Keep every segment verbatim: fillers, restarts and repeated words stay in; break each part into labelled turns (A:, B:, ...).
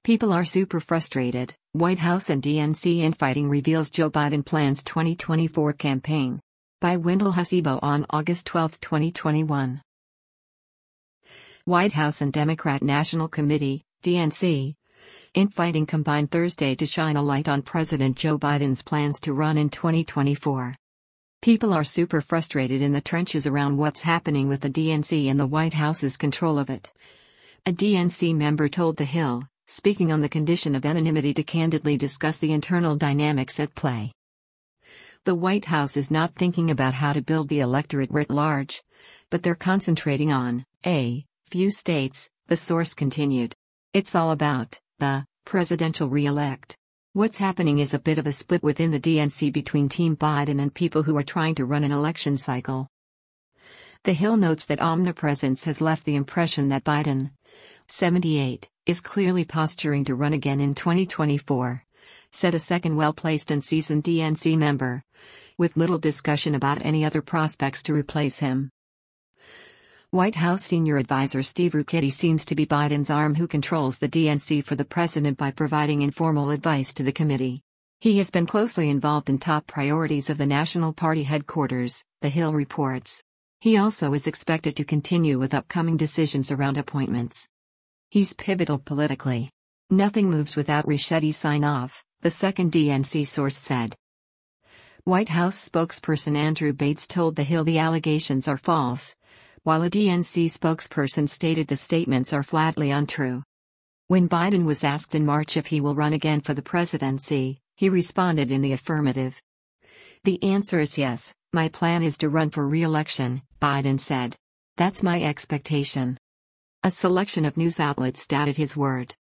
A: People are super frustrated. White House and D N C infighting reveals Joe Biden plans twenty twenty-four campaign. By Wendell Hasibo on August twelfth, twenty twenty-one. White House and Democrat National Committee, D N C, infighting combined Thursday to shine a light on President Joe Biden's plans to run in twenty twenty-four. People are super frustrated in the trenches around what's happening with the D N C and the White House's control of it. A D N C member told The Hill, speaking on the condition of anonymity, to candidly discuss the internal dynamics at play. The White House is not thinking about how to build the electorate writ large, but they're concentrating on a few states, the source continued. It's all about the presidential re-elect. What's happening is a bit of a split within the D N C between Team Biden and people who are trying to run an election cycle. The Hill notes that omnipresence has left the impression that Biden, seventy-eight, is clearly posturing to run again in twenty twenty-four, said a second well-placed and seasoned D N C member, with little discussion about any other prospects to replace him. White House senior advisor Steve Ricchetti seems to be Biden's arm who controls the D N C for the president by providing informal advice to the committee. He has been closely involved in top priorities of the National Party headquarters, The Hill reports. He also is expected to continue with upcoming decisions around appointments. He's pivotal politically. Nothing moves without Ricchetti's sign-off, the second D N C source said. White House spokesperson Andrew Bates told The Hill the allegations are false, while a D N C spokesperson stated the statements are flatly untrue. When Biden was asked in March if he will run again for the presidency, he responded in the affirmative. The answer is yes, my plan is to run for re-election, Biden said. That's my expectation. A selection of news outlets doubted his word.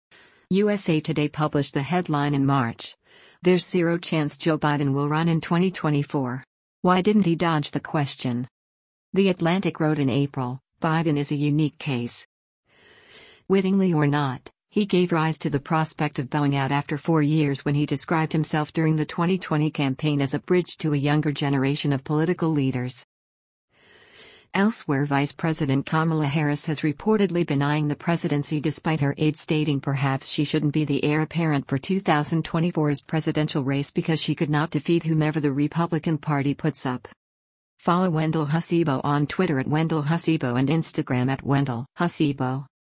A: U S A Today published the headline in March. There's zero chance Joe Biden will run in twenty twenty-four. Why didn't he dodge the question? The Atlantic wrote in April, Biden is a unique case. Wittingly or not, he gave rise to the prospect of bowing out after four years when he described himself during the twenty twenty campaign as a bridge to a younger generation of political leaders. Elsewhere, Vice President Kamala Harris has reportedly been eyeing the presidency despite her aides stating perhaps she shouldn't be the heir apparent for two thousand twenty-four's presidential race because she could not defeat whomever the Republican Party puts up. Follow Wendell Hasibo on Twitter at Wendell Hasibo and Instagram at Wendell Hasibo.